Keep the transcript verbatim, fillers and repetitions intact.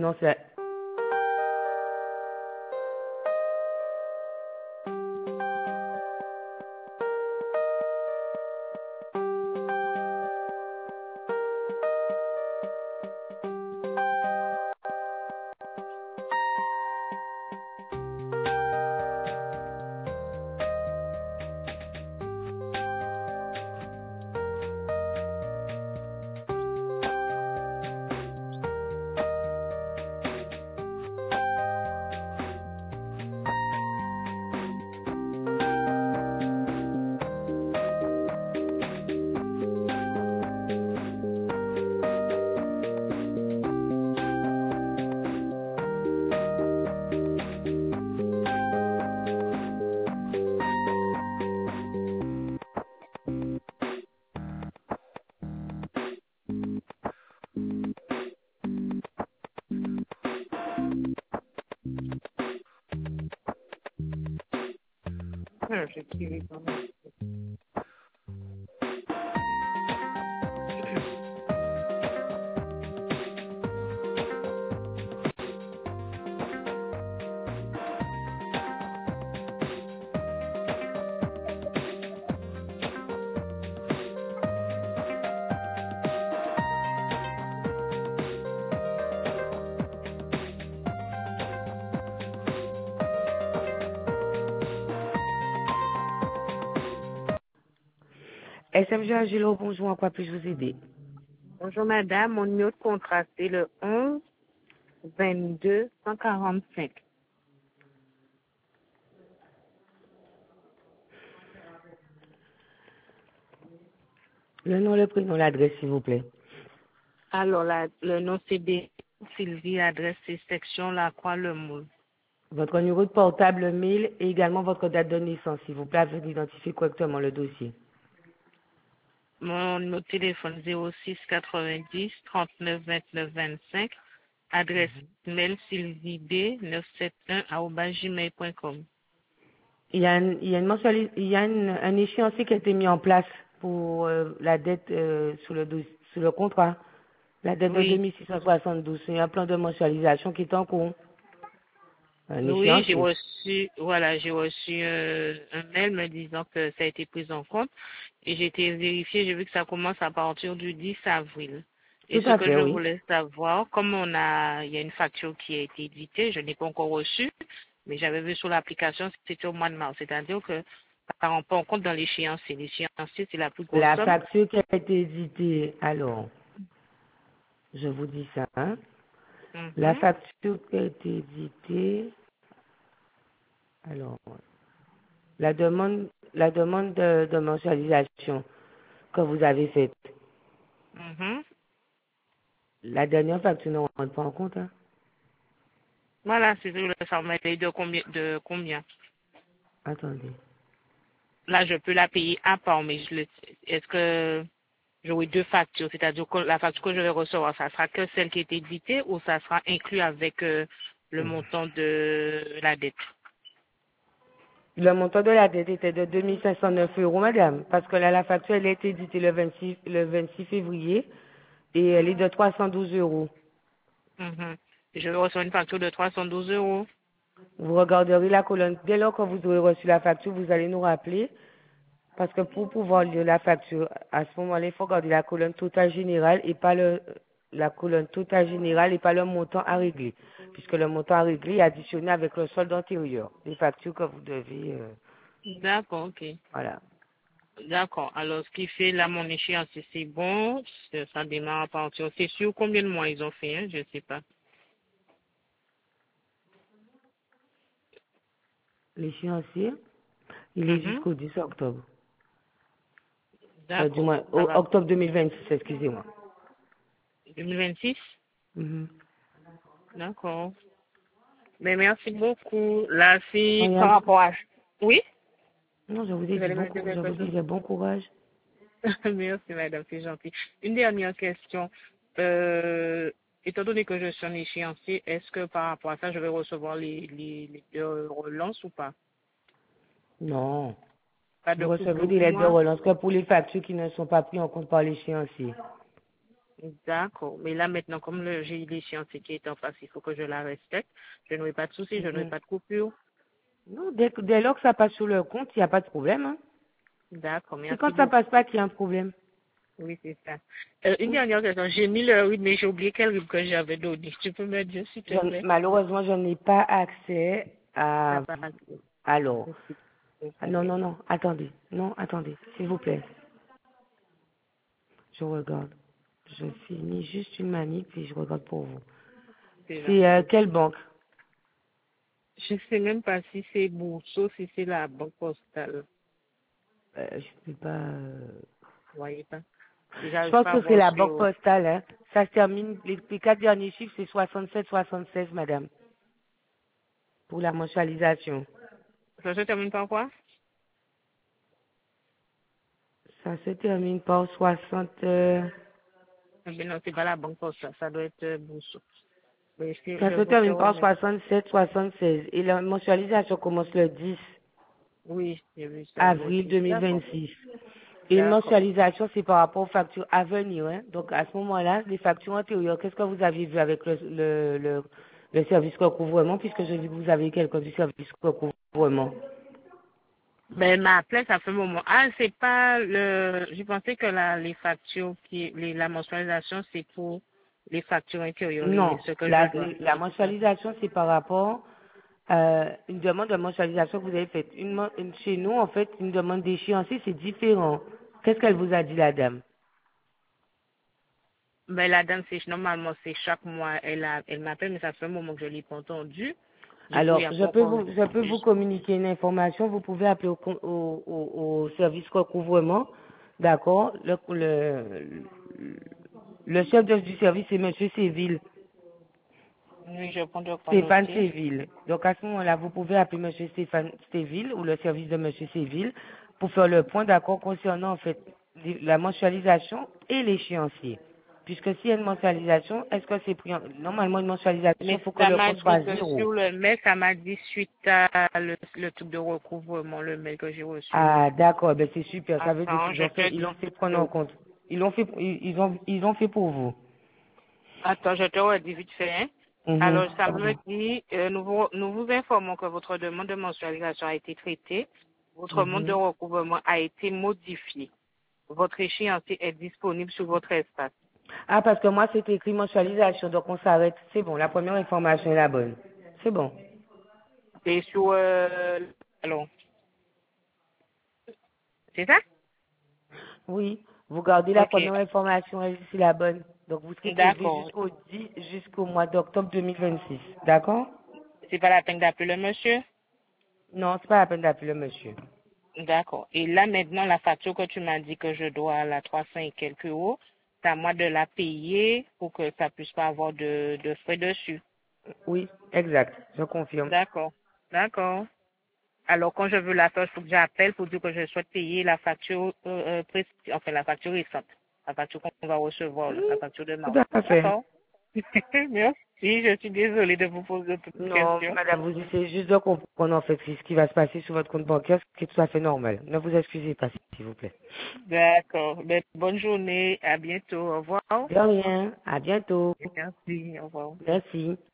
non, c'est... Ah, j'ai tiré quand même. S M G Angelo, bonjour, en quoi puis-je vous aider? Bonjour madame, mon numéro de contrat c'est le onze vingt-deux cent quarante-cinq. Le nom, le prénom, l'adresse, s'il vous plaît. Alors la, le nom c'est B. Sylvie, adresse c'est section La Croix Le Moule. Votre numéro de portable, mail et également votre date de naissance, s'il vous plaît, afin d'identifier correctement le dossier. Mon numéro de téléphone zéro six quatre-vingt-dix trente-neuf vingt-neuf vingt-cinq. Adresse mail sylvieb neuf cent soixante-onze arobase gmail point com. Il y a, un, il y a, une mensuali- il y a une, un échéancier qui a été mis en place pour euh, la dette euh, sur, le dos- sur le contrat. La dette de deux Oui, mille six cent soixante-douze. Il y a un plan de mensualisation qui est en cours. Un oui, j'ai échéancier. reçu, voilà, j'ai reçu euh, un mail me disant que ça a été pris en compte et j'ai été vérifié, j'ai vu que ça commence à partir du dix avril. Et Tout ce à que fait, je oui. voulais savoir, comme on a, il y a une facture qui a été éditée, je n'ai pas encore reçue, mais j'avais vu sur l'application, c'était au mois de mars, c'est-à-dire que ça ne rend pas en compte dans l'échéancier. L'échéancier, c'est la plus grosse La somme. facture qui a été éditée, alors, je vous dis ça, hein. La Mhm. facture qui a été éditée, alors, la demande, la demande de, de mensualisation que vous avez faite, Mhm. la dernière facture ne rentre pas en compte, hein. Voilà, c'est sûr, ça m'a été de combien, de combien? Attendez. Là, je peux la payer à part, mais je le, est-ce que j'aurai deux factures, c'est-à-dire que la facture que je vais recevoir, ça sera que celle qui est éditée ou ça sera inclus avec euh, le montant de la dette? Le montant de la dette était de deux mille cinq cent neuf euros, madame, parce que là, la facture, elle a été éditée le vingt-six, le vingt-six février et elle est de trois cent douze euros. Mhm. Je vais recevoir une facture de trois cent douze euros. Vous regarderez la colonne. Dès lors que vous aurez reçu la facture, vous allez nous rappeler. Parce que pour pouvoir lire la facture, à ce moment-là, il faut regarder la colonne totale générale et pas le, la colonne totale générale et pas le montant à régler. Puisque le montant à régler est additionné avec le solde antérieur. Les factures que vous devez, euh, D'accord, ok. voilà. D'accord. Alors, ce qui fait là, mon échéance, c'est bon, ça ça démarre à partir. C'est sûr combien de mois ils ont fait, hein? Je ne sais pas. L'échéancier, il est Mhm. jusqu'au dix octobre. Euh, du D'accord. moins, Ça au- va. octobre deux mille vingt-six, excusez-moi. deux mille vingt-six? Mhm. D'accord. Mais merci beaucoup. Là, c'est Rien. par rapport à... Oui? Non, je vous ai Vous dit allez bon, me dire cou- je quelque vous chose? disais bon courage. Merci, madame, c'est gentil. Une dernière question. Euh, étant donné que je suis un échéancier, est-ce que par rapport à ça, je vais recevoir les, les, les deux relances ou pas? Non. Pas Vous de recevez coupure des pour lettres de moi? relance que pour les factures qui ne sont pas prises en compte par l'échéancier. D'accord. Mais là, maintenant, comme le, j'ai l'échéance qui est en face, il faut que je la respecte. Je n'aurai pas de soucis, je n'aurai Mhm. pas de coupure. Non, dès, que- dès lors que ça passe sur le compte, il n'y a pas de problème. Hein. D'accord, C'est merci quand ça beaucoup. passe pas qu'il y a un problème. Oui, c'est ça. Euh, une Hmm. dernière question. J'ai mis le rythme, mais j'ai oublié quel rythme que j'avais donné. Tu peux me dire, s'il te Je- plaît? malheureusement, je n'ai pas accès Ça à... va. Alors, Merci. J'ai ah, non, compris. non, non, attendez. Non, attendez, s'il vous plaît. Je regarde. Je finis juste une manip et je regarde pour vous. C'est C'est euh, gentil. quelle banque? Je sais même pas si c'est Bourseau, si c'est la banque postale. Euh, je sais pas... euh, Vous voyez pas? Et Je j'arrive pense pas à que c'est voir la banque sur... postale. Hein. Ça se termine, les, les quatre derniers chiffres, c'est soixante-sept soixante-seize, madame, pour la mensualisation. Ça se termine par quoi? Ça se termine par soixante... euh, Eh bien non, c'est pas la banque postale. Ça doit être euh, Bourseau. Mais je, Ça je se vous te termine par remercie. soixante-sept soixante-seize. Et la mensualisation commence le dix Oui, j'ai vu ça, moi avril aussi. D'accord. deux mille vingt-six. Et une D'accord. mensualisation, c'est par rapport aux factures à venir. Hein. Donc, à ce moment-là, les factures antérieures, qu'est-ce que vous avez vu avec le, le, le, le service recouvrement, puisque j'ai vu que vous avez quelqu'un du service recouvrement. Ben, m'a appelé, ça fait un moment. Ah, c'est pas le, je pensais que la, les factures qui, les, la mensualisation, c'est pour les factures intérieures, les, Non, ce que je la, dois. la mensualisation, c'est par rapport à une demande de mensualisation que vous avez faite. Une, mo- une- chez nous, en fait, une demande d'échéancier, c'est différent. Qu'est-ce qu'elle vous a dit, la dame? Ben, la dame, c'est, normalement, c'est chaque mois, elle a, elle m'appelle, mais ça fait un moment que je l'ai pas entendu. Du coup, il Alors, y a je pas peux encore. vous, je peux vous communiquer une information. Vous pouvez appeler au, con- au, au, au service recouvrement, d'accord. Le, le, le chef de- du service, c'est Monsieur Séville, Oui, je prends de quoi Stéphane noter. Séville. Donc, à ce moment-là, vous pouvez appeler Monsieur Stéphane Séville ou le service de Monsieur Séville pour faire le point d'accord concernant, en fait, la mensualisation et l'échéancier. Puisque s'il y a une mensualisation, est-ce que c'est pris en- normalement une mensualisation, il Mais faut que ça le m'a compte dit soit que zéro. sur le mail, ça m'a dit suite à le, le truc de recouvrement, le mail que j'ai reçu. Ah, d'accord, ben c'est super. Ça veut dire Attends, qu'ils je ont te fait, ils l'ont dis. fait prendre en compte. Ils l'ont fait, ils ils ont, ils ont fait pour vous. Attends, je te redis vite fait. Hein. Mhm. Alors, ça me Pardon. dit, euh, nous, vous, nous vous informons que votre demande de mensualisation a été traitée. Votre demande de Mhm. recouvrement a été modifiée. Votre échéancier est disponible sur votre espace. Ah, parce que moi, c'était écrit mensualisation, donc on s'arrête. C'est bon, la première information est la bonne. C'est bon. C'est sur... Euh, alors, c'est ça? Oui, vous gardez la Ok. première information, elle, c'est la bonne. Donc vous serez couvert D'accord. jusqu'au dix, jusqu'au mois d'octobre deux mille vingt-six. D'accord? C'est pas la peine d'appeler le monsieur? Non, c'est pas la peine d'appeler le monsieur. D'accord. Et là, maintenant, la facture que tu m'as dit que je dois à la trois cents et quelques euros, c'est à moi de la payer pour que ça puisse pas avoir de, de frais dessus. Oui, exact. Je confirme. D'accord. D'accord. Alors, quand je veux la faire, il faut que j'appelle pour dire que je souhaite payer la facture, euh, euh, pré- enfin, la facture récente. La facture qu'on va recevoir, là, la facture de Tout mars. à fait. D'accord. Merci. Je suis désolée de vous poser toutes ces Non, questions. madame, vous essayez juste de comprendre en fait ce qui va se passer sur votre compte bancaire, ce qui est tout à fait normal. Ne vous excusez pas, s'il vous plaît. D'accord. Ben, bonne journée. À bientôt. Au revoir. De rien. À bientôt. Merci. Au revoir. Merci.